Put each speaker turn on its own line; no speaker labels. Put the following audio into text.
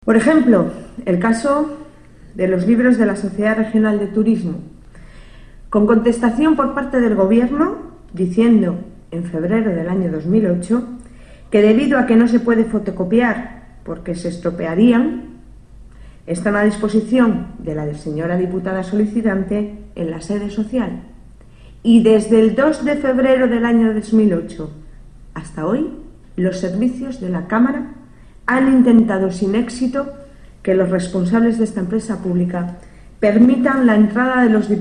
Por ejemplo, el caso de los libros de la Sociedad Regional de Turismo, con contestación por parte del Gobierno diciendo en febrero del año 2008 que debido a que no se puede fotocopiar porque se estropearían, están a disposición de la señora diputada solicitante en la sede social. Y desde el 2 de febrero del año 2008 hasta hoy, los servicios de la Cámara han intentado sin éxito que los responsables de esta empresa pública permitan la entrada de los diputados